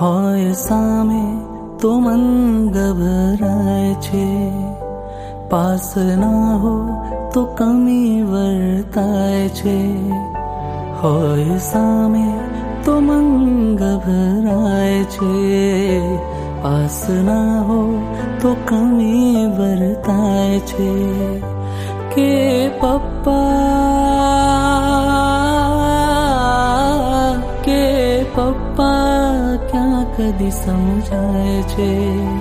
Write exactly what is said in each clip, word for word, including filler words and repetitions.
હોય સામે તો મન ગભરાય છે, પાસ ના હો તો કમી વર્તાય છે. હોય સામે તો મન ગભરાય છે, પાસ ના હો તો કમી વર્તાય છે. કે પપ્પા કે પપ્પા ક્યાં કદી સમજાય છે.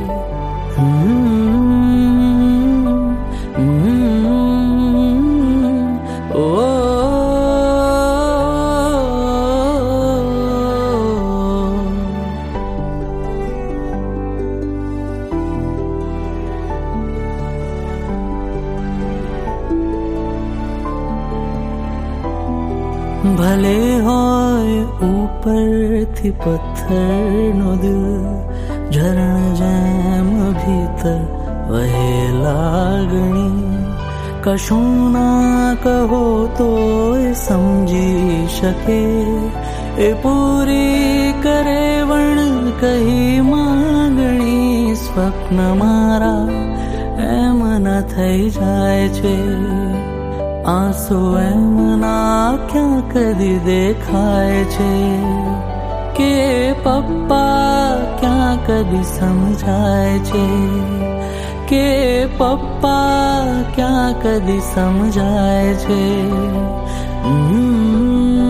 ભલે હોય ઉપરથી પથ્થરનો દિલ, ઝરણ જેમ ભીતર વહે લાગણી. કશું ના કહો તો એ સમજી શકે, એ પૂરી કરે વણ કહી માંગણી. સ્વપ્ન મારા એમ ન થઈ જાય છે, આંસુ એમના ક્યાં કદી દેખાય છે. કે પપ્પા ક્યાં કદી સમજાય છે, કે પપ્પા ક્યાં કદી સમજાય છે.